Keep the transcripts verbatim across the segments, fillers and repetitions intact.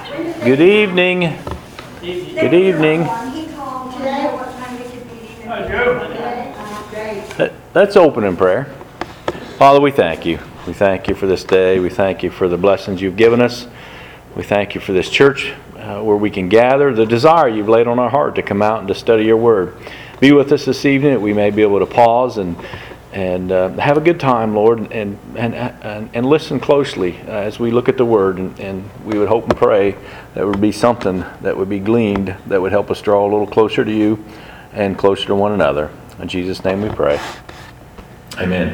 Good evening. Good evening. Let's open in prayer. Father, we thank you. We thank you for this day. We thank you for the blessings you've given us. We thank you for this church uh, where we can gather, the desire you've laid on our heart to come out and to study your word. Be with us this evening that we may be able to pause and and uh, have a good time, Lord, and and and, and listen closely uh, as we look at the word. And, and we would hope and pray that would be something that would be gleaned that would help us draw a little closer to you and closer to one another. In Jesus' name we pray. Amen.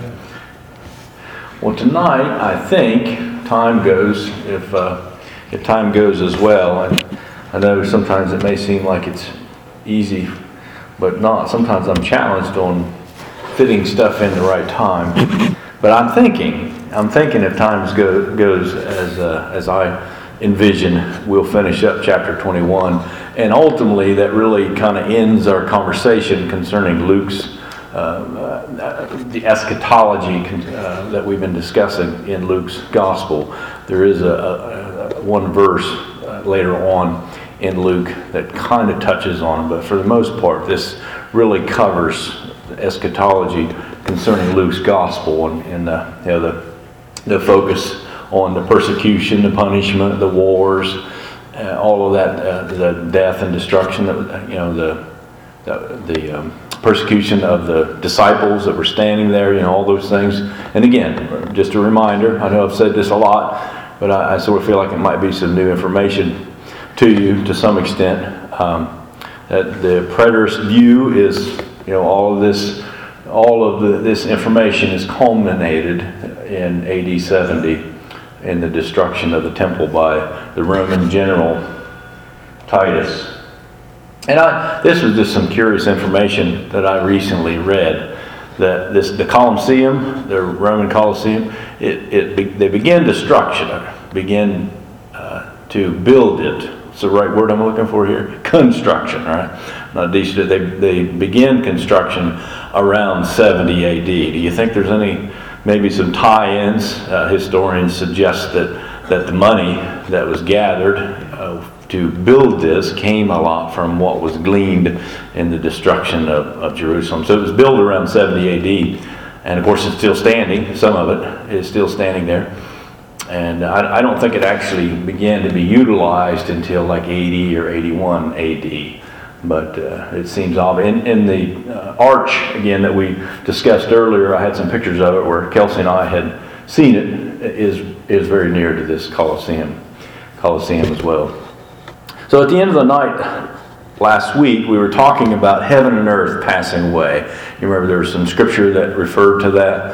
Well, tonight, I think time goes, if uh, if time goes as well. And I know sometimes it may seem like it's easy, but not. Sometimes I'm challenged on fitting stuff in the right time. But I'm thinking, I'm thinking if time go, goes as uh, as I envision, we'll finish up chapter twenty-one. And ultimately, that really kind of ends our conversation concerning Luke's Uh, uh, the eschatology uh, that we've been discussing in Luke's gospel. There is a, a, a one verse uh, later on in Luke that kind of touches on it, but for the most part, this really covers the eschatology concerning Luke's gospel and, and uh, you know, the the focus on the persecution, the punishment, the wars, uh, all of that, uh, the death and destruction that you know the the, the um, persecution of the disciples that were standing there, you know, all those things. And again, just a reminder, I know I've said this a lot, but I, I sort of feel like it might be some new information to you to some extent. Um, that the preterist view is, you know, all of this, all of the, this information is culminated in A D seventy in the destruction of the temple by the Roman general Titus. And I, this was just some curious information that I recently read. That this, the Colosseum, the Roman Colosseum, it, it they began destruction, began uh, to build it. It's the right word I'm looking for here. Construction, right? Not these, they they began construction around seventy A D. Do you think there's any, maybe some tie-ins? Uh, historians suggest that that the money that was gathered Uh, to build this came a lot from what was gleaned in the destruction of, of Jerusalem. So it was built around seventy A D, and of course it's still standing. Some of it is still standing there. And I, I don't think it actually began to be utilized until like eighty or eighty-one A D. But uh, it seems obvious. In, in the uh, arch, again, that we discussed earlier, I had some pictures of it where Kelsey and I had seen it, is, is very near to this Colosseum, Colosseum as well. So at the end of the night last week, we were talking about heaven and earth passing away. You remember there was some scripture that referred to that.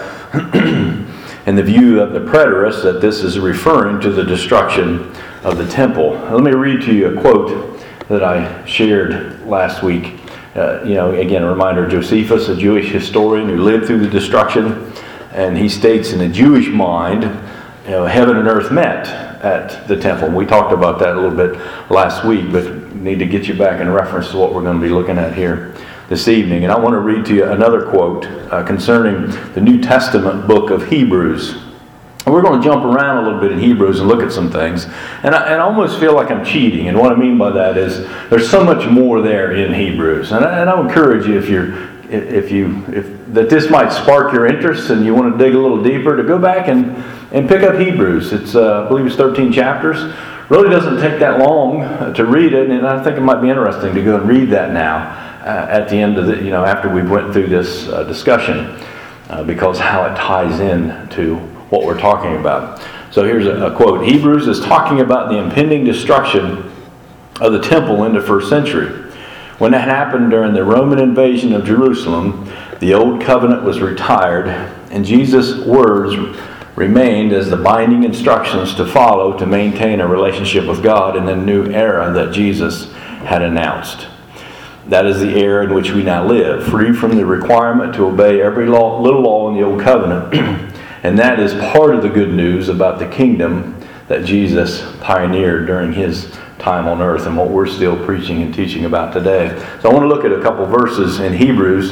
And the view of the preterists that this is referring to the destruction of the temple. Let me read to you a quote that I shared last week. Uh, you know, again, a reminder, Josephus, a Jewish historian who lived through the destruction, and he states in the Jewish mind, you know, heaven and earth met at the temple. We talked about that a little bit last week, but need to get you back in reference to what we're going to be looking at here this evening. And I want to read to you another quote uh, concerning the New Testament book of Hebrews. And we're going to jump around a little bit in Hebrews and look at some things. And I, and I almost feel like I'm cheating. And what I mean by that is there's so much more there in Hebrews. And I, and I encourage you, if you're if you if that this might spark your interest and you want to dig a little deeper, to go back and and pick up Hebrews. It's uh, I believe it's thirteen chapters. Really doesn't take that long to read it, and I think it might be interesting to go and read that now uh, at the end of the you know after we've went through this uh, discussion, uh, because how it ties in to what we're talking about. So here's a, a quote. Hebrews is talking about the impending destruction of the temple in the first century. When that happened during the Roman invasion of Jerusalem, the old covenant was retired, and Jesus' words remained as the binding instructions to follow to maintain a relationship with God in the new era that Jesus had announced. That is the era in which we now live, free from the requirement to obey every law, little law in the old covenant. And that is part of the good news about the kingdom that Jesus pioneered during his time on earth and what we're still preaching and teaching about today. So I want to look at a couple verses in Hebrews,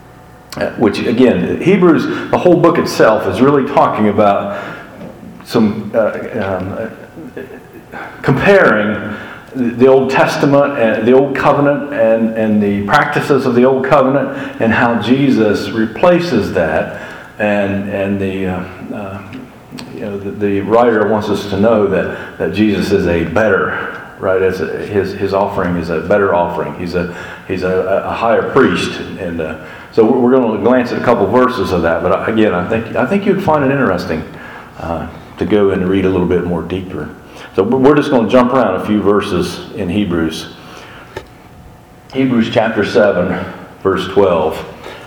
which again, Hebrews, the whole book itself is really talking about some uh, um, comparing the Old Testament and the Old Covenant and, and the practices of the Old Covenant and how Jesus replaces that. And and the uh, uh, you know the, the writer wants us to know that, that Jesus is a better, right? As a, his his offering is a better offering. He's a he's a, a higher priest, and uh, so we're going to glance at a couple verses of that. But again, I think I think you'd find it interesting uh, to go and read a little bit more deeper. So we're just going to jump around a few verses in Hebrews. Hebrews chapter seven, verse twelve.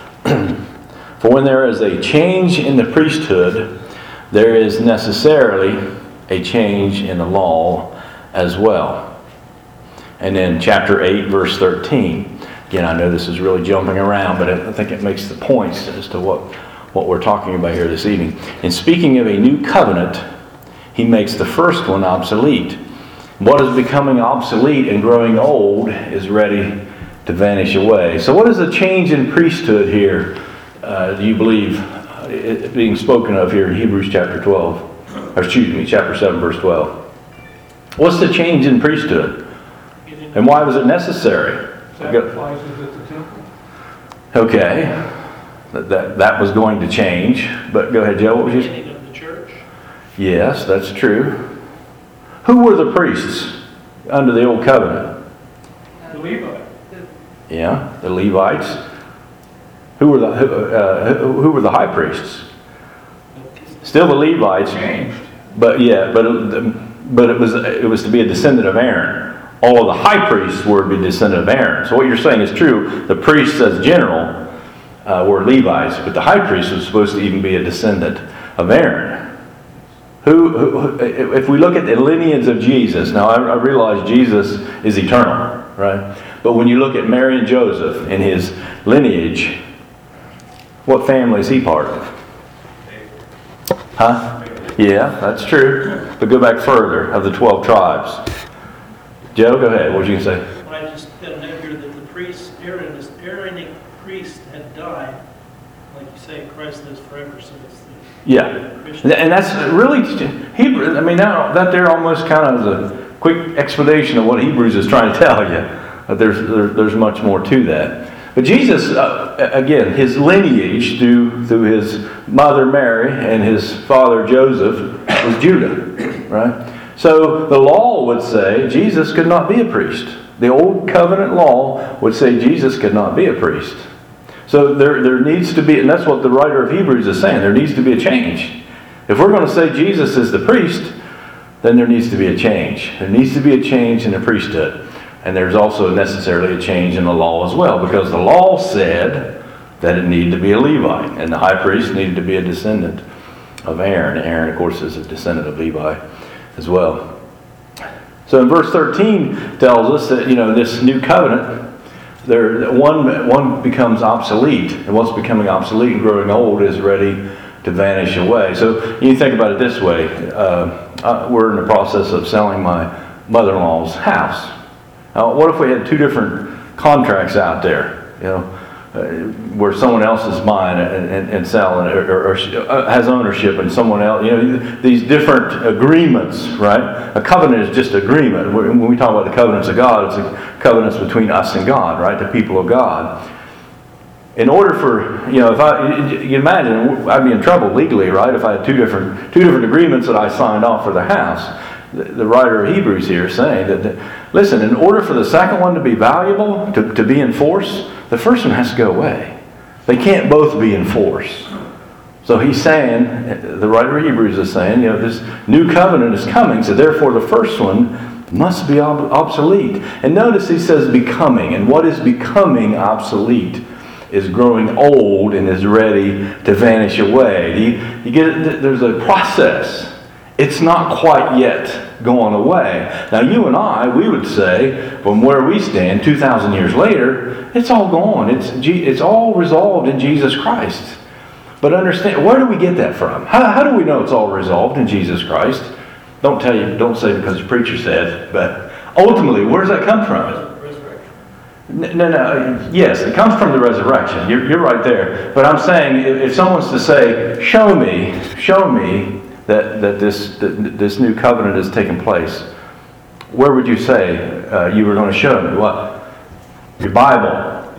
For when there is a change in the priesthood, there is necessarily a change in the law as well. And then chapter eight, verse thirteen. Again, I know this is really jumping around, but I think it makes the points as to what, what we're talking about here this evening. In speaking of a new covenant, he makes the first one obsolete. What is becoming obsolete and growing old is ready to vanish away. So what is the change in priesthood here? Uh, do you believe uh, it being spoken of here in Hebrews chapter twelve? Or excuse me, chapter seven, verse twelve. What's the change in priesthood? And why was it necessary? Sacrifices at the temple. Okay. That, that, that was going to change. But go ahead, Joe. What was you saying? Of the church. Yes, that's true. Who were the priests under the Old Covenant? The Levite. Yeah, the Levites. Who were the who, uh, who were the high priests? Still the Levites, Changed. but yeah, but it, but it was it was to be a descendant of Aaron. All of the high priests were to be descendant of Aaron. So what you're saying is true. The priests, as general, uh, were Levites, but the high priest was supposed to even be a descendant of Aaron. Who, who if we look at the lineage of Jesus, now I, I realize Jesus is eternal, right? But when you look at Mary and Joseph in his lineage, what family is he part of? Huh? Yeah, that's true. But go back further, of the twelve tribes. Joe, go ahead. What were you going to say? Well, I just had a note here that the priest, Aaron, this Aaronic priest had died. Like you say, Christ lives forever, so it's the Yeah. Christian. And that's really Hebrew. I mean, now that there almost kind of is a quick explanation of what Hebrews is trying to tell you. But there's there, there's much more to that. But Jesus, uh, again, his lineage through through his mother Mary and his father Joseph was Judah, right? So the law would say Jesus could not be a priest. The old covenant law would say Jesus could not be a priest. So there, there needs to be, and that's what the writer of Hebrews is saying, there needs to be a change. If we're going to say Jesus is the priest, then there needs to be a change. There needs to be a change in the priesthood. And there's also necessarily a change in the law as well, because the law said that it needed to be a Levite, and the high priest needed to be a descendant of Aaron. Aaron, of course, is a descendant of Levi as well. So in verse thirteen tells us that, you know, this new covenant, there one one becomes obsolete, and what's becoming obsolete and growing old is ready to vanish away. So you think about it this way: uh, uh, we're in the process of selling my mother-in-law's house. Now, what if we had two different contracts out there, you know, uh, where someone else is buying it and, and, and selling it, or, or, or has ownership, and someone else, you know, these different agreements, right? A covenant is just agreement. When we talk about the covenants of God, it's a covenants between us and God, right? The people of God. In order for, you know, if I, you imagine, I'd be in trouble legally, right? If I had two different two different agreements that I signed off for the house. The, the writer of Hebrews here is saying that, listen, in order for the second one to be valuable, to, to be in force, the first one has to go away. They can't both be in force. So he's saying, the writer of Hebrews is saying, you know, this new covenant is coming, so therefore the first one must be ob- obsolete. And notice he says becoming, and what is becoming obsolete is growing old and is ready to vanish away. You, you get it? There's a process. It's not quite yet going away. Now, you and I, we would say, from where we stand, two thousand years later, it's all gone. It's it's all resolved in Jesus Christ. But understand, where do we get that from? How, how do we know it's all resolved in Jesus Christ? Don't tell you, don't say because the preacher said, but ultimately, where does that come from? Resurrection. No, no, yes, it comes from the resurrection. You're, you're right there. But I'm saying, if, if someone's to say, show me, show me, That, that this that this new covenant has taken place, where would you say uh, you were going to show me? What? Your Bible,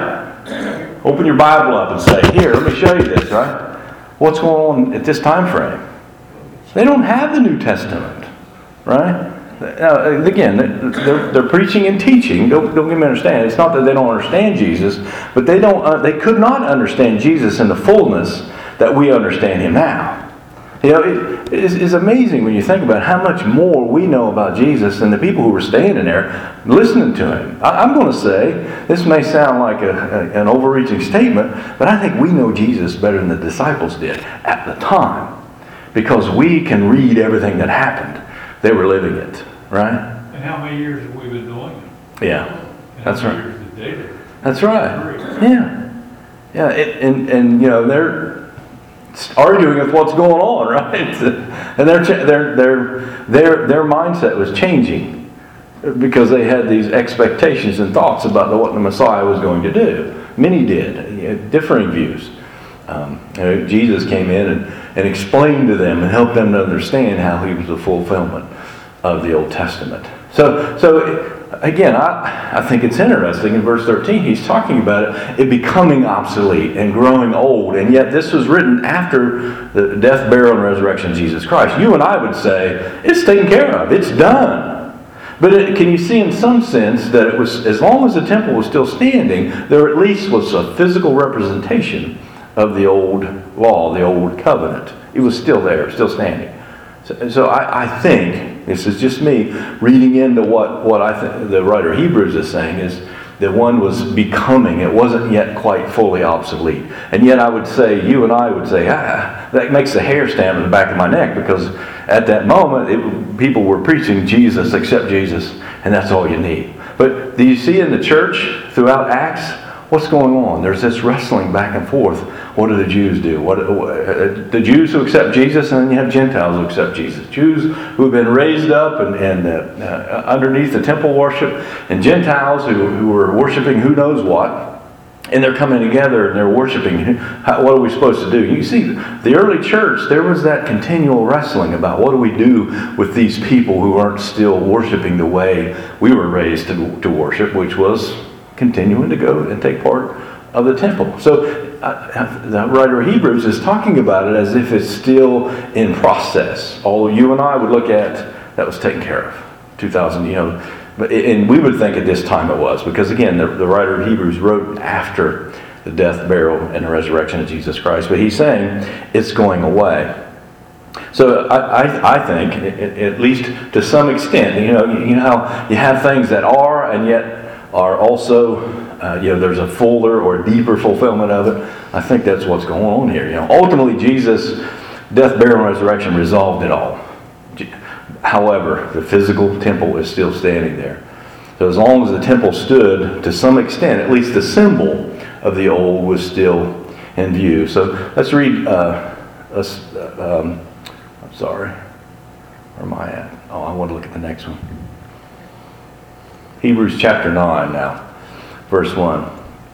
right? Open your Bible up and say, here, let me show you this, right? What's going on at this time frame? They don't have the New Testament, right? Now, again, they're, they're preaching and teaching. Don't, don't get me understand. It's not that they don't understand Jesus, but they don't. Uh, they could not understand Jesus in the fullness that we understand Him now. You know, it, it's, it's amazing when you think about how much more we know about Jesus than the people who were standing there listening to Him. I, I'm going to say, this may sound like a, a, an overreaching statement, but I think we know Jesus better than the disciples did at the time, because we can read everything that happened. They were living it, right? And how many years have we been doing it? Yeah, And that's how many right. years did they do? That's right. Yeah, yeah, it, and and you know they're arguing with what's going on, right? And their their their their their mindset was changing because they had these expectations and thoughts about what the Messiah was going to do. Many did, you know, differing views. Um, you know, Jesus came in and, and explained to them and helped them to understand how He was the fulfillment of the Old Testament. So, so again, I, I think it's interesting in verse thirteen, he's talking about it, it becoming obsolete and growing old, and yet this was written after the death, burial, and resurrection of Jesus Christ. You and I would say, it's taken care of, it's done. But it, can you see in some sense that it was, as long as the temple was still standing, there at least was a physical representation of the old law, the old covenant. It was still there, still standing. So, so I, I think, this is just me reading into what, what I think the writer of Hebrews is saying, is that one was becoming, it wasn't yet quite fully obsolete. And yet I would say, you and I would say, ah, that makes the hair stand on the back of my neck, because at that moment, it, people were preaching Jesus, accept Jesus, and that's all you need. But do you see in the church throughout Acts, what's going on? There's this wrestling back and forth. What do the Jews do? What, uh, the Jews who accept Jesus, and then you have Gentiles who accept Jesus. Jews who have been raised up and, and uh, uh, underneath the temple worship, and Gentiles who, who are worshiping who knows what. And they're coming together and they're worshiping. How, what are we supposed to do? You see, the early church, there was that continual wrestling about what do we do with these people who aren't still worshiping the way we were raised to, to worship, which was continuing to go and take part of the temple. So uh, the writer of Hebrews is talking about it as if it's still in process. Although you and I would look at that was taken care of. two thousand, you know, but and we would think at this time it was, because again, the, the writer of Hebrews wrote after the death, burial, and the resurrection of Jesus Christ. But he's saying it's going away. So I, I, I think, at least to some extent, you know, you know how you have things that are and yet are also, uh, you know, there's a fuller or deeper fulfillment of it. I think that's what's going on here. You know, ultimately, Jesus' death, burial, and resurrection resolved it all. However, the physical temple is still standing there. So as long as the temple stood, to some extent, at least the symbol of the old was still in view. So let's read. Uh, let's, um, I'm sorry. Where am I at? Oh, I want to look at the next one. Hebrews chapter nine now, verse one.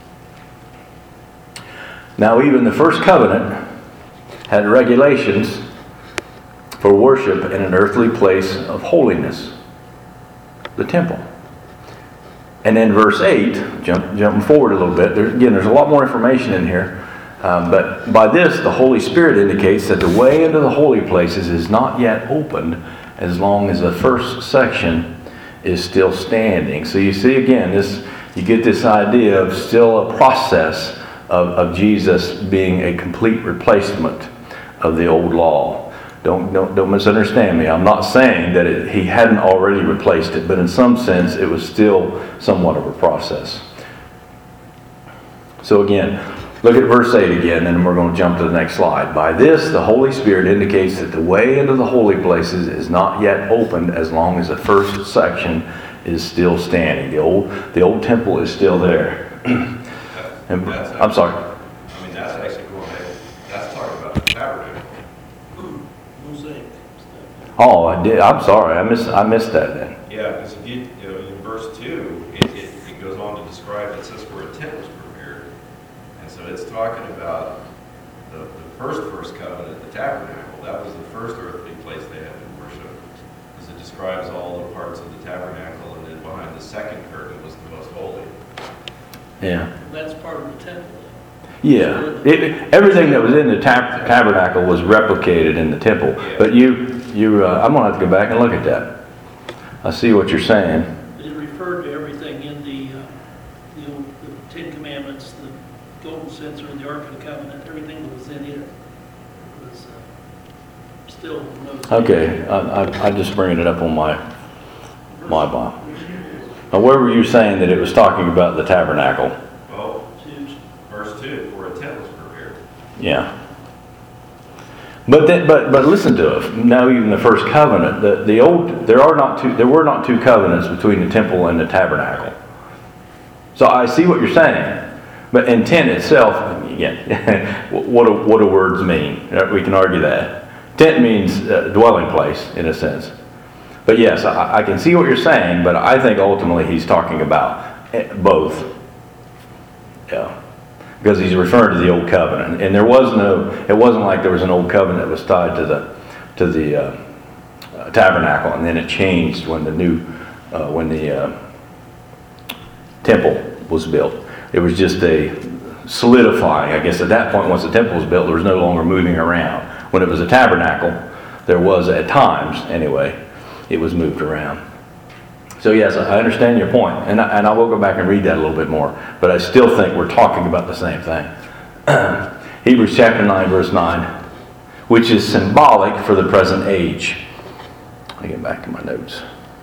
Now even the first covenant had regulations for worship in an earthly place of holiness, the temple. And then verse eight, jump, jumping forward a little bit, there's, again, there's a lot more information in here. Um, but by this, the Holy Spirit indicates that the way into the holy places is not yet opened as long as the first section is still standing. So you see again, this you get this idea of still a process of, of Jesus being a complete replacement of the old law. Don't, don't, don't misunderstand me. I'm not saying that it, he hadn't already replaced it, but in some sense it was still somewhat of a process. So again, look at verse eight again, and then we're going to jump to the next slide. By this, the Holy Spirit indicates that the way into the holy places is not yet opened as long as the first section is still standing. The old, the old temple is still there. and, That's I'm sorry. I mean, that's actually going ahead. That's talking about the tabernacle. Mosaic. Oh, I did. I'm sorry. I missed. I missed that then. Yeah, because if you, you know, in verse two, it, it, it goes on to describe, it says where a tent was prepared. And so it's talking about the, the first first covenant, the tabernacle. That was the first earthly place they had to worship, because it describes all the parts of the tabernacle Yeah. That's part of the temple. Yeah. It, everything that was in the tab- tabernacle was replicated in the temple. But you, you, uh, I'm gonna have to go back and look at that. I see what you're saying. It referred to everything in the, uh, the old, the Ten Commandments, the golden censer, the Ark of the Covenant, everything that was in it was uh, still in Moses. Okay, I, I, I just bringing it up on my, my Bible. Now, where were you saying that it was talking about the tabernacle? Well, verse two, for a tent was prepared. Yeah. But then, but but listen to it. Now, even the first covenant, the, the old there are not two there were not two covenants between the temple and the tabernacle. So I see what you're saying, but intent itself, again, what do, what do words mean? We can argue that. Tent means uh, dwelling place in a sense. But yes, I, I can see what you're saying, but I think ultimately he's talking about both. Yeah. Because he's referring to the old covenant, and there was no. It wasn't like there was an old covenant that was tied to the to the uh, uh, tabernacle, and then it changed when the new uh, when the uh, temple was built. It was just a solidifying. I guess at that point, once the temple was built, there was no longer moving around. When it was a tabernacle, there was at times anyway, it was moved around. So yes, I understand your point, and I, and I will go back and read that a little bit more, but I still think we're talking about the same thing. Hebrews chapter nine, verse nine, which is symbolic for the present age. Let me get back to my notes.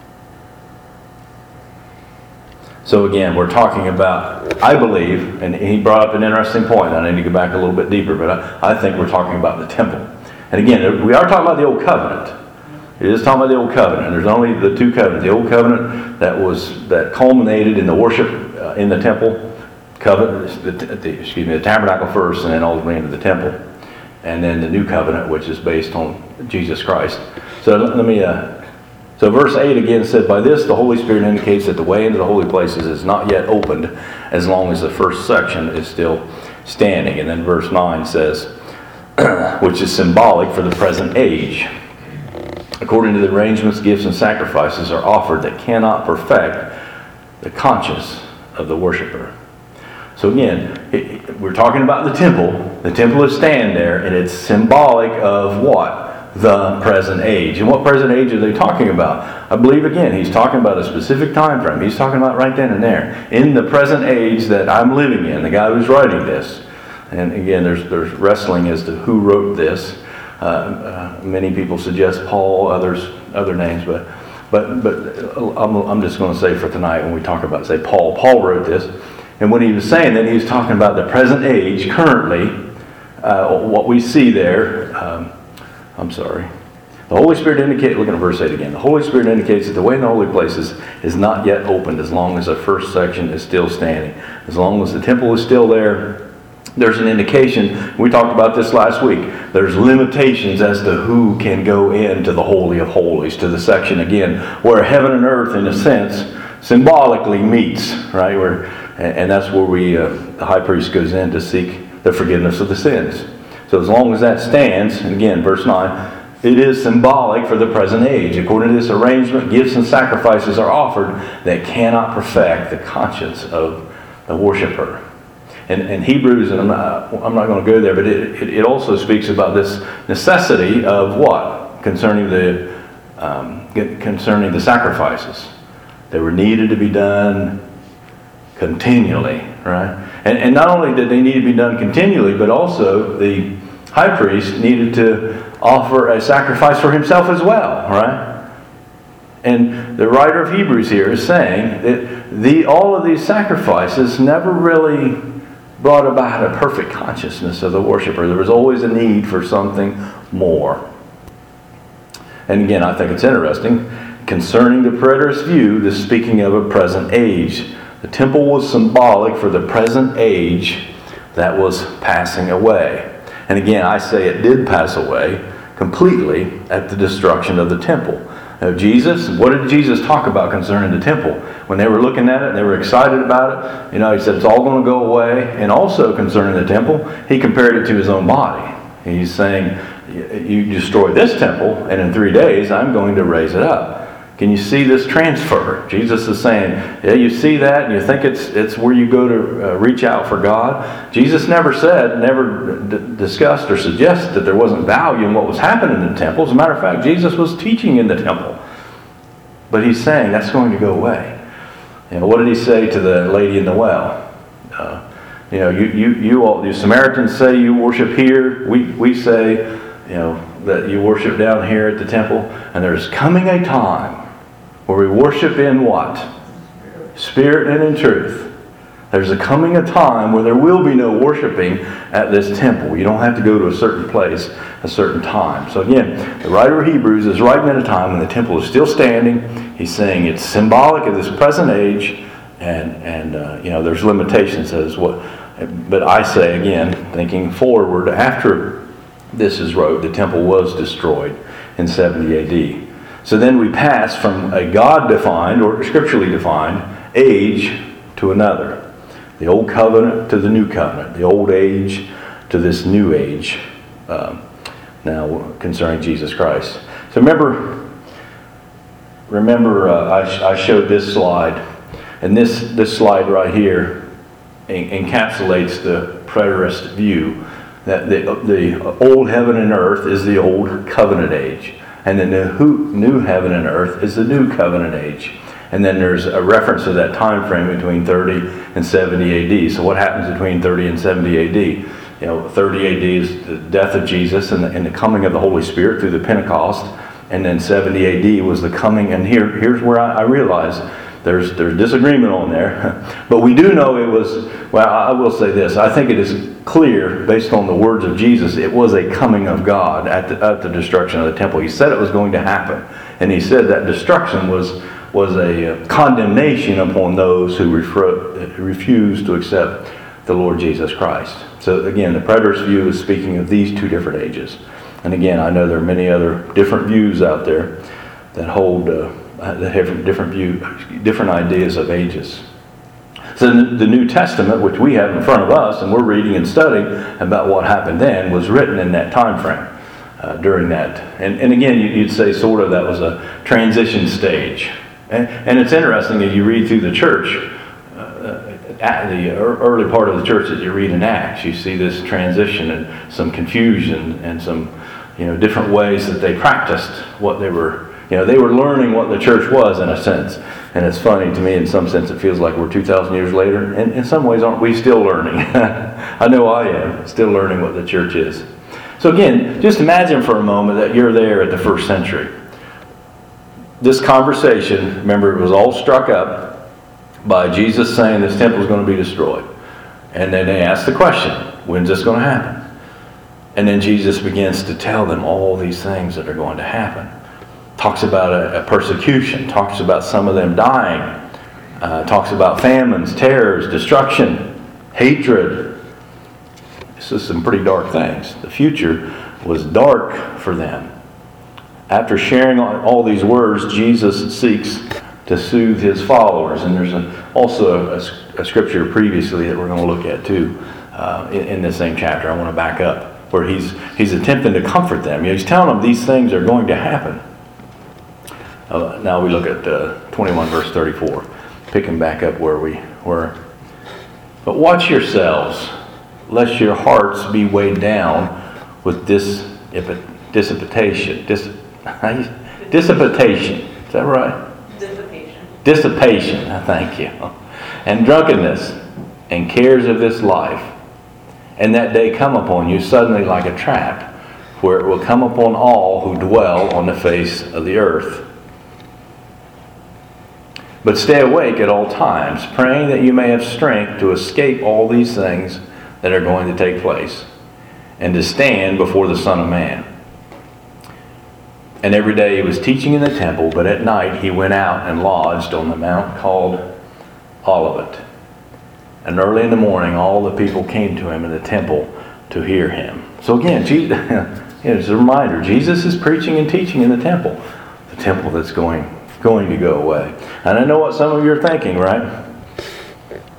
So again, we're talking about, I believe, and he brought up an interesting point, I need to go back a little bit deeper, but I, I think we're talking about the temple. And again, we are talking about the old covenant. It is talking about the old covenant. There's only the two covenants. The old covenant that was that culminated in the worship uh, in the temple, covenant, the, the, excuse me, the tabernacle first, and then ultimately into the temple, and then the new covenant, which is based on Jesus Christ. So let me. Uh, so verse eight again said, "By this the Holy Spirit indicates that the way into the holy places is not yet opened, as long as the first section is still standing." And then verse nine says, "Which is symbolic for the present age. According to the arrangements, gifts, and sacrifices are offered that cannot perfect the conscience of the worshiper." So again, it, we're talking about the temple. The temple is standing there, and it's symbolic of what? The present age. And what present age are they talking about? I believe, again, he's talking about a specific time frame. He's talking about right then and there. In the present age that I'm living in, the guy who's writing this. And again, there's, there's wrestling as to who wrote this. Uh, uh, many people suggest Paul, others other names, but but but I'm, I'm just going to say for tonight when we talk about say Paul. Paul wrote this, and when he was saying that, he was talking about the present age currently. Uh, what we see there. Um, I'm sorry. The Holy Spirit indicates. Look at verse eight again. The Holy Spirit indicates that the way in the holy places is not yet opened, as long as the first section is still standing, as long as the temple is still there. There's an indication, we talked about this last week, there's limitations as to who can go into the Holy of Holies, to the section again, where heaven and earth, in a sense, symbolically meets, right? Where, and that's where we, uh, the high priest goes in to seek the forgiveness of the sins. So as long as that stands, and again, verse nine, it is symbolic for the present age. According to this arrangement, gifts and sacrifices are offered that cannot perfect the conscience of the worshiper. And, and Hebrews, and I'm not, I'm not going to go there, but it, it, it also speaks about this necessity of what? Concerning the, um, concerning the sacrifices. They were needed to be done continually, right? And, and not only did they need to be done continually, but also the high priest needed to offer a sacrifice for himself as well, right? And the writer of Hebrews here is saying that the all of these sacrifices never really brought about a perfect consciousness of the worshiper. There was always a need for something more. And again, I think it's interesting. Concerning the preterist view, this is speaking of a present age. The temple was symbolic for the present age that was passing away. And again, I say it did pass away completely at the destruction of the temple. Now, Jesus, what did Jesus talk about concerning the temple? When they were looking at it, they were excited about it. You know, he said it's all going to go away. And also concerning the temple, he compared it to his own body. He's saying, you destroy this temple, and in three days I'm going to raise it up. Can you see this transfer? Jesus is saying, yeah, you see that and you think it's it's where you go to uh, reach out for God. Jesus never said, never d- discussed or suggested that there wasn't value in what was happening in the temple. As a matter of fact, Jesus was teaching in the temple. But he's saying that's going to go away. You know, what did he say to the lady in the well? Uh, you know, you, you, you all, the Samaritans say you worship here. We, we say, you know, that you worship down here at the temple. And there's coming a time where we worship in what? Spirit and in truth. There's a coming a time where there will be no worshiping at this temple. You don't have to go to a certain place, a certain time. So again, the writer of Hebrews is writing at a time when the temple is still standing. He's saying it's symbolic of this present age, and and uh, you know there's limitations as what. But I say again, thinking forward, after this is wrote, the temple was destroyed in seventy A D. So then we pass from a God-defined or scripturally defined age to another. The old covenant to the new covenant. The old age to this new age. Um, now concerning Jesus Christ. So remember, remember uh, I, sh- I showed this slide. And this, this slide right here en- encapsulates the preterist view that the, the old heaven and earth is the old covenant age. And then the new heaven and earth is the new covenant age. And then there's a reference to that time frame between thirty and seventy A D. So what happens between thirty and seventy A D? You know, thirty A D is the death of Jesus and the, and the coming of the Holy Spirit through the Pentecost. And then seventy A D was the coming. And here, here's where I, I realize there's there's disagreement on there. But we do know it was, well, I will say this. I think it is clear, based on the words of Jesus, it was a coming of God at the, at the destruction of the temple. He said it was going to happen. And he said that destruction was, was a condemnation upon those who refru- refused to accept the Lord Jesus Christ. So again, the preterist view is speaking of these two different ages. And again, I know there are many other different views out there that hold uh, that have different view, different ideas of ages. So the New Testament, which we have in front of us, and we're reading and studying about what happened then, was written in that time frame uh, during that. And, and again, you'd say sort of that was a transition stage. And, and it's interesting as you read through the church, uh, at the early part of the church that you read in Acts, you see this transition and some confusion and some, you know, different ways that they practiced what they were. You know, they were learning what the church was in a sense. And it's funny to me, in some sense, it feels like we're two thousand years later. And in some ways, aren't we still learning? I know I am, still learning what the church is. So again, just imagine for a moment that you're there at the first century. This conversation, remember, it was all struck up by Jesus saying this temple is going to be destroyed. And then they asked the question, when's this going to happen? And then Jesus begins to tell them all these things that are going to happen. Talks about a, a persecution, talks about some of them dying, uh, talks about famines, terrors, destruction, hatred. This is some pretty dark things. The future was dark for them. After sharing all these words, Jesus seeks to soothe his followers. And there's a, also a, a scripture previously that we're going to look at too uh, in, in this same chapter. I want to back up, where he's he's attempting to comfort them. You know, he's telling them these things are going to happen. Uh, now we look at uh, twenty-one verse thirty-four, picking back up where we were. But watch yourselves, lest your hearts be weighed down with dis, dissipation. Dis, dissipation. Is that right? Dissipation. Dissipation, thank you. And drunkenness, and cares of this life. And that day come upon you suddenly like a trap, where it will come upon all who dwell on the face of the earth. But stay awake at all times, praying that you may have strength to escape all these things that are going to take place, and to stand before the Son of Man. And every day he was teaching in the temple, but at night he went out and lodged on the mount called Olivet. And early in the morning all the people came to him in the temple to hear him. So again, Jesus, it's a reminder, Jesus is preaching and teaching in the temple. The temple that's going going to go away. And I know what some of you are thinking, right?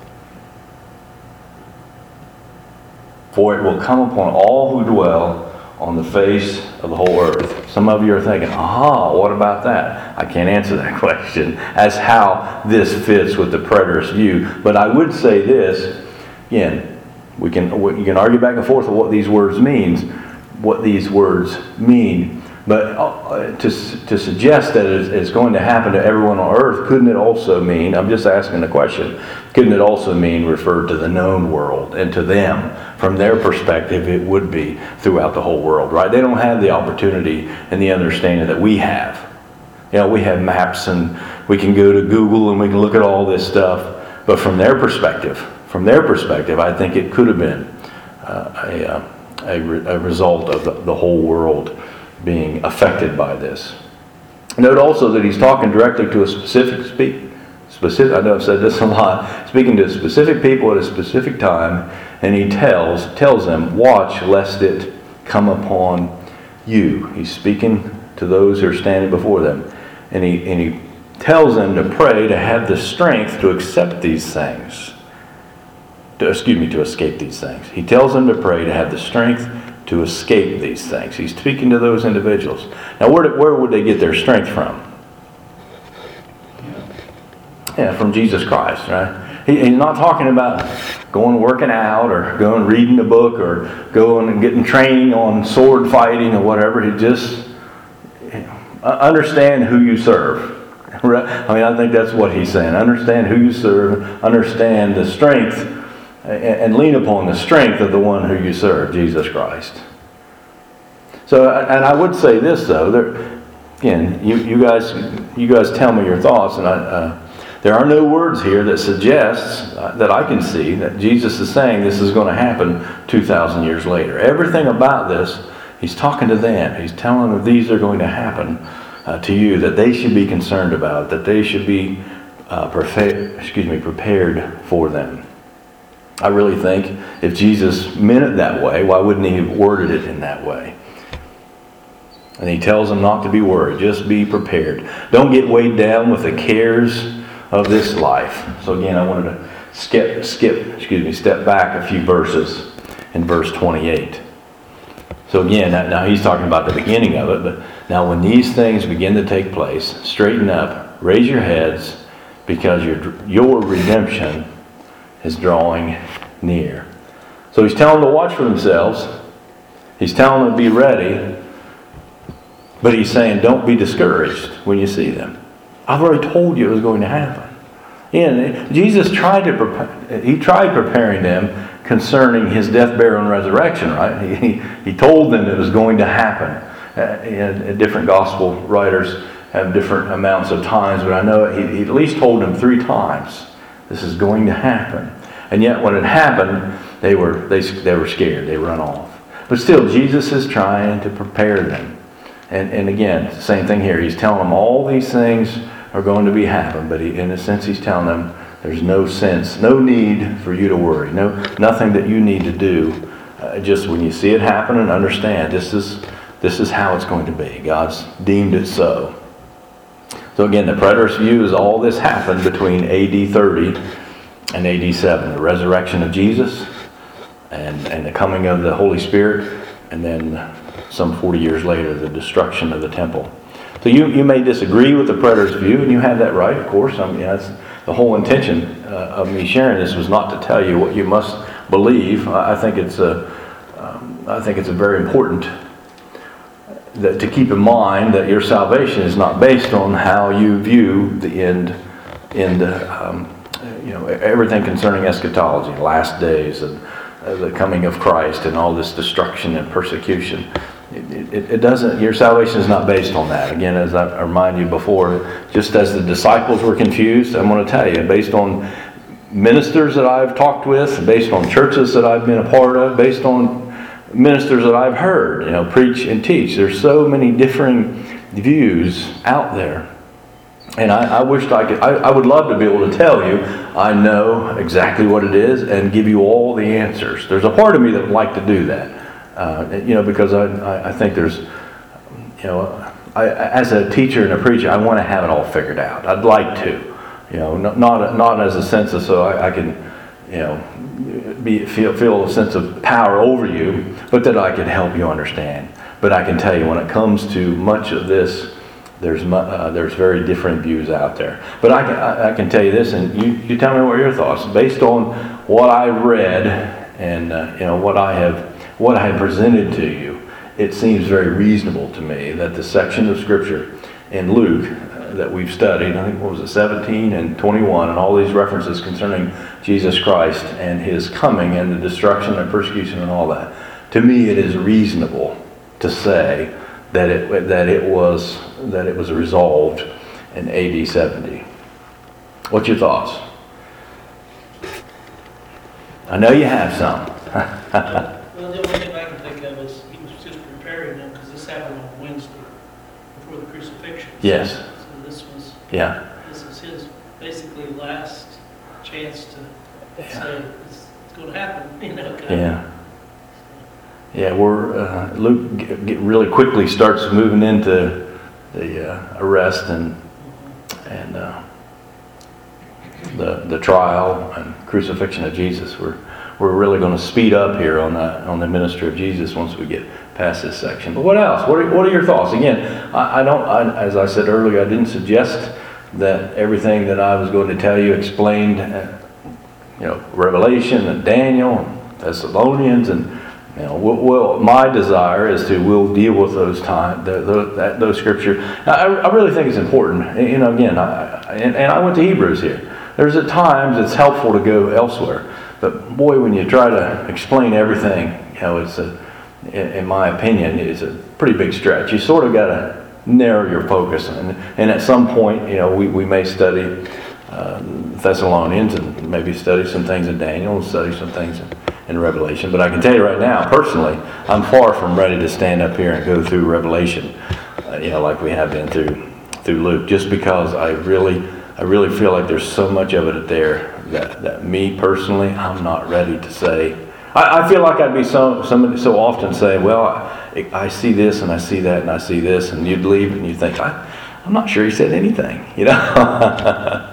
For it will come upon all who dwell on the face of the whole earth. Some of you are thinking, aha, what about that? I can't answer that question as how this fits with the preterist view. But I would say this, again, we can, you can argue back and forth on what these words means, what these words mean. But uh, to, to suggest that it's going to happen to everyone on earth, couldn't it also mean, I'm just asking the question, couldn't it also mean refer to the known world and to them? From their perspective, it would be throughout the whole world, right? They don't have the opportunity and the understanding that we have. You know, we have maps and we can go to Google and we can look at all this stuff. But from their perspective, from their perspective, I think it could have been uh, a, a, re- a result of the, the whole world being affected by this. Note also that he's talking directly to a specific speak, specific. I know I've said this a lot. Speaking to specific people at a specific time, and he tells tells them, "Watch lest it come upon you." He's speaking to those who are standing before them, and he and he tells them to pray to have the strength to accept these things. To, excuse me, to escape these things. He tells them to pray to have the strength to escape these things. He's speaking to those individuals. Now, where, where would they get their strength from? Yeah, from Jesus Christ, right? He, he's not talking about going working out or going reading a book or going and getting training on sword fighting or whatever. He just, you know, understand who you serve. Right? I mean, I think that's what he's saying. Understand who you serve. Understand the strength and lean upon the strength of the one who you serve, Jesus Christ. So, and I would say this though, there, again, you, you guys, you guys tell me your thoughts, and I, uh, there are no words here that suggests uh, that I can see that Jesus is saying this is going to happen two thousand years later. Everything about this, he's talking to them. He's telling them these are going to happen uh, to you, that they should be concerned about, that they should be uh, prefa- excuse me, prepared for them. I really think if Jesus meant it that way, why wouldn't he have worded it in that way? And he tells them not to be worried, just be prepared. Don't get weighed down with the cares of this life. So again, I wanted to skip, skip, excuse me, step back a few verses in verse twenty-eight. So again, now he's talking about the beginning of it, but now when these things begin to take place, straighten up, raise your heads, because your your redemption is drawing near. So he's telling them to watch for themselves. He's telling them to be ready. But he's saying don't be discouraged when you see them. I've already told you it was going to happen. And Jesus tried to prepare, he tried preparing them concerning his death, burial, and resurrection, right? He, he told them it was going to happen. Uh, and different gospel writers have different amounts of times, but I know he, he at least told them three times this is going to happen. And yet when it happened, they were they, they were scared. They run off. But still, Jesus is trying to prepare them. And, and again, same thing here. He's telling them all these things are going to be happen. But he, in a sense, he's telling them there's no sense, no need for you to worry. No, nothing that you need to do. Uh, just when you see it happen and understand this is this is how it's going to be. God's deemed it so. So again, the preterist view is all this happened between A D thirty and A D seven. The resurrection of Jesus and, and the coming of the Holy Spirit, and then some forty years later, the destruction of the temple. So you, you may disagree with the preterist view, and you have that right, of course. I mean, that's the whole intention uh, of me sharing this was not to tell you what you must believe. I, I think it's a, um, I think it's a very important that to keep in mind that your salvation is not based on how you view the end, end, um, you know, everything concerning eschatology, last days, and uh, the coming of Christ, and all this destruction and persecution. It, it, it doesn't. Your salvation is not based on that. Again, as I reminded you before, just as the disciples were confused, I'm going to tell you, based on ministers that I've talked with, based on churches that I've been a part of, based on ministers that I've heard, you know, preach and teach. There's so many differing views out there. And I, I wished I could, I, I would love to be able to tell you, I know exactly what it is and give you all the answers. There's a part of me that would like to do that. Uh, you know, because I, I, I think there's, you know, I, as a teacher and a preacher, I want to have it all figured out. I'd like to, you know, not not, not as a sense of so I, I can, you know, be, feel, feel a sense of power over you, but that I can help you understand. But I can tell you, when it comes to much of this, there's mu- uh, there's very different views out there. But I can, I, I can tell you this, and you, you tell me what your thoughts. Based on what I read and uh, you know what I have what I have presented to you, it seems very reasonable to me that the section of Scripture in Luke uh, that we've studied, I think what was it, seventeen and twenty-one, and all these references concerning Jesus Christ and His coming and the destruction and persecution and all that. To me, it is reasonable to say that it that it was that it was resolved in A D seventy. What's your thoughts? I know you have some. Well, the only thing I can think of is he was just preparing them, because this happened on Wednesday before the crucifixion. Yes. So this was, Yeah. this is his basically last chance to Yeah. say it's, it's going to happen, you know. kind of. Yeah. Yeah. We're uh, Luke get, get really quickly starts moving into the uh, arrest and and uh, the the trial and crucifixion of Jesus. We're we're really going to speed up here on the on the ministry of Jesus once we get past this section. But what else? What are, what are your thoughts? Again, I, I don't. I, as I said earlier, I didn't suggest that everything that I was going to tell you explained, uh, you know, Revelation and Daniel and Thessalonians, and you know, we'll, we'll, my desire is to we'll deal with those time the, the, that, those scriptures. I, I really think it's important. You know, again, I, and, and I went to Hebrews here. There's at times it's helpful to go elsewhere, but boy, when you try to explain everything, you know, it's a, in my opinion, it's a pretty big stretch. You sort of got to narrow your focus, and and at some point, you know, we, we may study uh, Thessalonians and maybe study some things in Daniel and study some things in, in Revelation. But I can tell you right now, personally, I'm far from ready to stand up here and go through Revelation, uh, you know, like we have been through through Luke, just because I really I really feel like there's so much of it there that, that me personally, I'm not ready to say. I, I feel like I'd be so somebody so often say, well, I, I see this and I see that and I see this, and you'd leave and you'd think, I, I'm not sure he said anything, you know.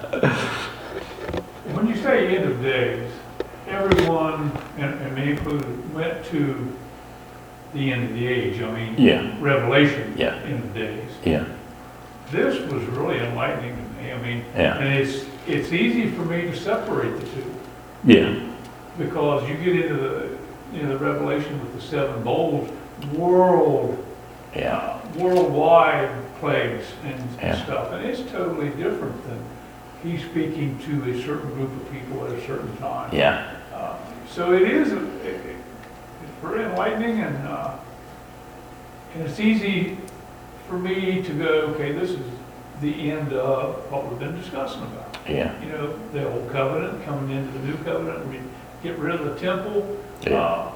When you say end of days, everyone, and, and me included, went to the end of the age. I mean, Yeah. Revelation, Yeah. end of days. Yeah, This was really enlightening to me. I mean, Yeah. and it's it's easy for me to separate the two, yeah, because you get into the you know the Revelation with the seven bowls, world yeah, uh, worldwide plagues and Yeah. stuff, and it's totally different than he's speaking to a certain group of people at a certain time. yeah, Uh, so it is a, it, it's very enlightening, and uh, and it's easy for me to go, okay, this is the end of what we've been discussing about. yeah, You know, the old covenant coming into the new covenant, we get rid of the temple. Yeah. Uh,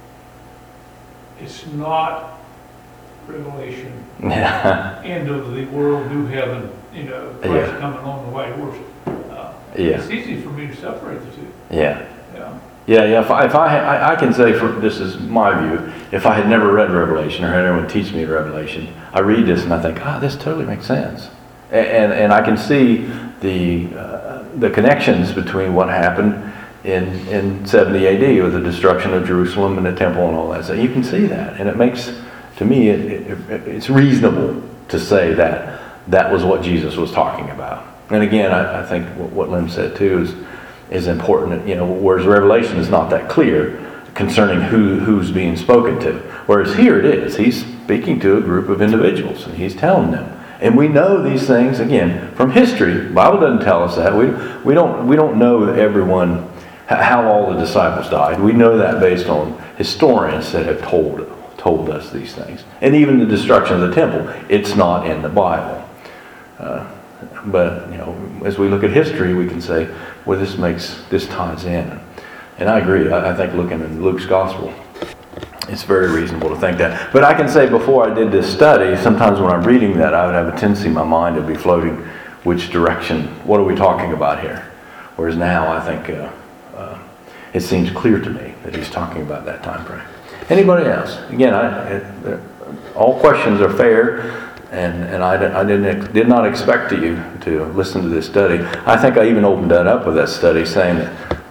it's not Revelation, yeah, end of the world, new heaven, you know, Christ Yeah. coming on the white horse. Uh, Yeah. It's easy for me to separate the two. yeah. Yeah. Yeah, yeah. If I, if I, had- I, I can say, for this is my view, if I had never read Revelation or had anyone teach me Revelation, I read this and I think, ah, this totally makes sense, and and, and I can see the uh, the connections between what happened in in seventy A D with the destruction of Jerusalem and the temple and all that. So you can see that, and it makes, to me, it, it, it's reasonable to say that that was what Jesus was talking about. And again, I, I think what, what Lynn said too is. is important, you know, whereas Revelation is not that clear concerning who who's being spoken to. Whereas here it is. He's speaking to a group of individuals, and he's telling them. And we know these things, again, from history. The Bible doesn't tell us that. We, we, don't, we don't know that everyone, how all the disciples died. We know that based on historians that have told, told us these things. And even the destruction of the temple, it's not in the Bible. Uh, But, you know, as we look at history, we can say, well, this makes, this ties in. And I agree. I, I think looking in Luke's gospel, it's very reasonable to think that. But I can say before I did this study, sometimes when I'm reading that, I would have a tendency in my mind to be floating which direction, what are we talking about here? Whereas now I think uh, uh, it seems clear to me that he's talking about that time frame. Anybody else? Again, I, it, all questions are fair. And and I, I didn't did not expect you to listen to this study. I think I even opened that up with that study, saying that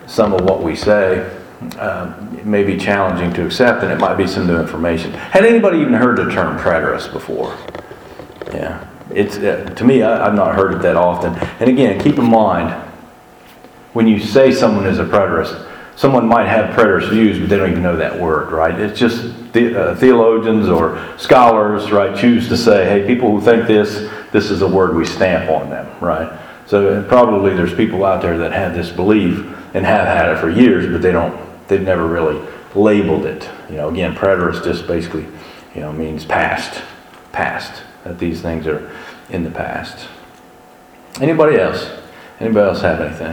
some of what we say uh, may be challenging to accept, and it might be some new information. Had anybody even heard the term preterist before? Yeah. It's uh, to me, I, I've not heard it that often. And again, keep in mind, when you say someone is a preterist, someone might have preterist views, but they don't even know that word, right? It's just the, uh, theologians or scholars, right, choose to say, hey, people who think this, this is a word we stamp on them, right? So probably there's people out there that have this belief and have had it for years, but they don't, they've never really labeled it. You know, again, preterist just basically, you know, means past, past, that these things are in the past. Anybody else? Anybody else have anything?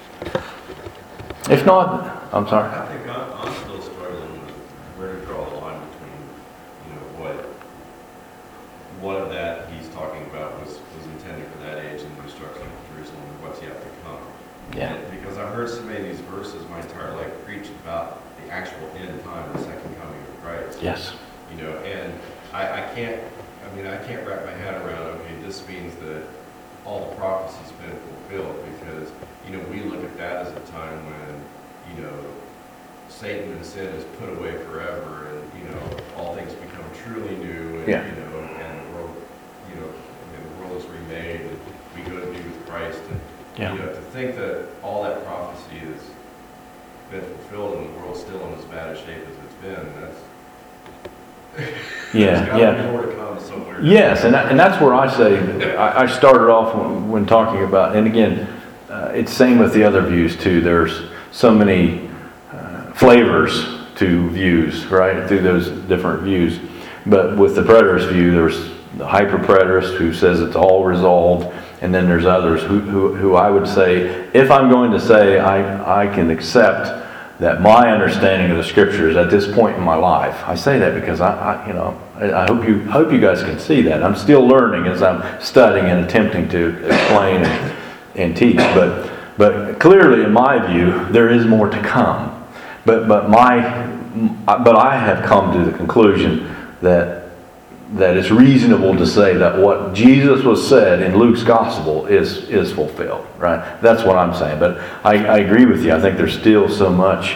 If not, I'm sorry. I think I'm, I'm still struggling with where to draw the line between, you know, what, what of that he's talking about was, was intended for that age and the destruction of Jerusalem and what's yet to come. Yeah. And because I've heard so many of these verses my entire life preach about the actual end time, the second coming of Christ. Yes. You know, and I, I can't, I mean, I can't wrap my head around, okay, this means that all the prophecy's been fulfilled, because, you know, we look at that as a time when, you know, Satan and sin is put away forever, and, you know, all things become truly new, and, Yeah. you know, and the world, you know, and the world is remade, and we go to be with Christ, and, Yeah. you know, to think that all that prophecy has been fulfilled and the world's still in as bad a shape as it's been, that's, Yeah, there's gotta yeah. be more to come somewhere. Yes, and, that, and that's where I say, I, I started off when, when talking about, and again, uh, it's same with the other views too. There's so many uh, flavors to views, right, through those different views. But with the preterist view, there's the hyper-preterist who says it's all resolved, and then there's others who, who, who I would say, if I'm going to say I, I can accept that my understanding of the scriptures at this point in my life, I say that because I, I you know, I, I hope you hope you guys can see that. I'm still learning as I'm studying and attempting to explain and, and teach. But but clearly, in my view, there is more to come. But but my but I have come to the conclusion that that it's reasonable to say that what Jesus was said in Luke's gospel is is fulfilled, right? That's what I'm saying. But I, I agree with you. I think there's still so much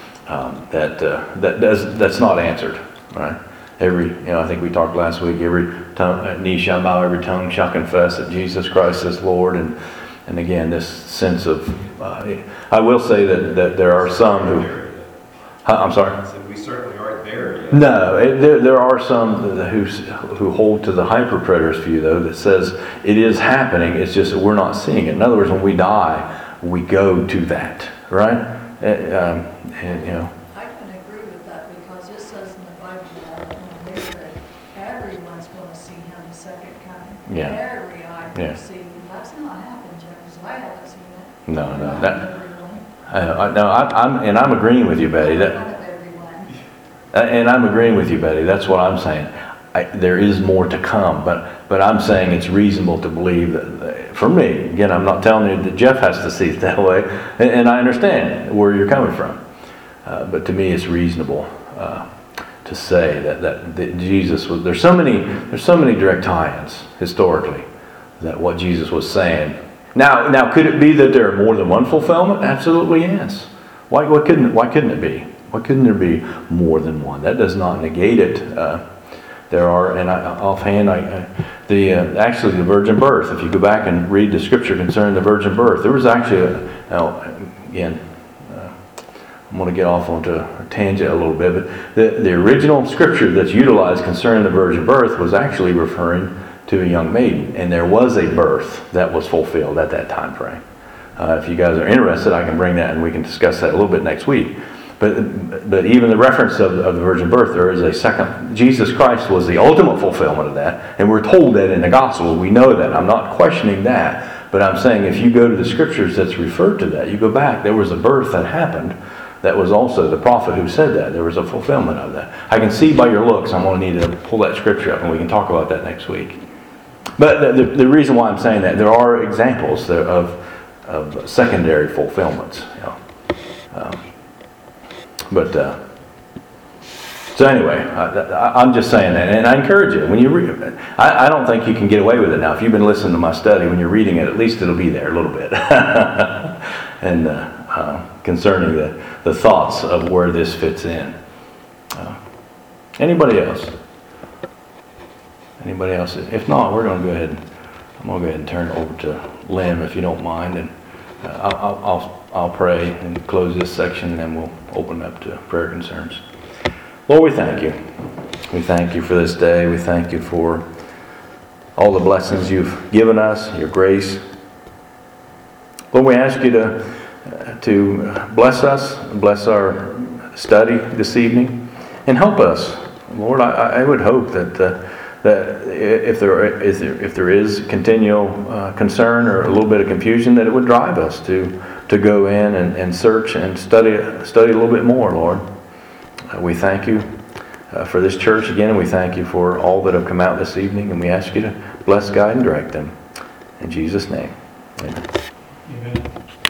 um, that uh, that does, that's not answered, right? Every, you know, I think we talked last week. Every tongue, knee shall bow, every tongue shall confess that Jesus Christ is Lord. And and again, this sense of uh, I will say that that there are some who. Huh, I'm sorry. So we certainly aren't there yet. No, it, there, there are some who who hold to the hyper-preterist view, though, that says it is happening, it's just that we're not seeing it. In other words, when we die, we go to that, right? And, um, and, you know, I can agree with that, because it says in the Bible that when they read, everyone's going to see him the second coming. Yeah. Every eye Yeah. will see him. That's not happened, James. I haven't seen it. no, no, Not that, everyone. uh, I, no, I, I'm and I'm agreeing with you, Betty. That, Not of everyone. Uh, And I'm agreeing with you, Betty. That's what I'm saying. I, there is more to come, but but I'm saying it's reasonable to believe that, that- for me, again, I'm not telling you that Jeff has to see it that way, and, and I understand where you're coming from. Uh, but to me, it's reasonable uh, to say that, that that Jesus was. There's so many there's so many direct tie-ins historically that what Jesus was saying. Now now could it be that there are more than one fulfillment? Absolutely yes. Why why couldn't why couldn't it be? Why couldn't there be more than one? That does not negate it. Uh, there are, and I, offhand, I, I, the uh, actually the virgin birth. If you go back and read the scripture concerning the virgin birth, there was actually a, now again, uh, I'm going to get off onto a tangent a little bit, but the the original scripture that's utilized concerning the virgin birth was actually referring to a young maiden, and there was a birth that was fulfilled at that time frame. Uh, if you guys are interested, I can bring that and we can discuss that a little bit next week. But but even the reference of, of the virgin birth, there is a second. Jesus Christ was the ultimate fulfillment of that, and we're told that in the Gospels. We know that. I'm not questioning that, but I'm saying if you go to the scriptures that's referred to that, you go back. There was a birth that happened. That was also the prophet who said that. There was a fulfillment of that. I can see by your looks. I'm going to need to pull that scripture up, and we can talk about that next week. But the, the, the reason why I'm saying that, there are examples there of of secondary fulfillments. You know. Um, But uh, so anyway, I, I, I'm just saying that, and I encourage you when you read. I, I don't think you can get away with it now. If you've been listening to my study, when you're reading it, at least it'll be there a little bit. And uh, uh, concerning the, the thoughts of where this fits in. Uh, Anybody else? Anybody else? If not, we're going to go ahead, I'm going to go ahead and turn it over to Lynn, if you don't mind, and uh, I'll, I'll, I'll, I'll pray and close this section, and then we'll open up to prayer concerns. Lord, we thank you. We thank you for this day. We thank you for all the blessings you've given us, your grace. Lord, we ask you to, uh, to bless us, bless our study this evening, and help us. Lord, I, I would hope that uh, that if there is if there is continual uh, concern or a little bit of confusion, that it would drive us to to go in and, and search and study study a little bit more, Lord. Uh, we thank you uh, for this church again, and we thank you for all that have come out this evening, and we ask you to bless, guide, and direct them. In Jesus' name, amen. Amen.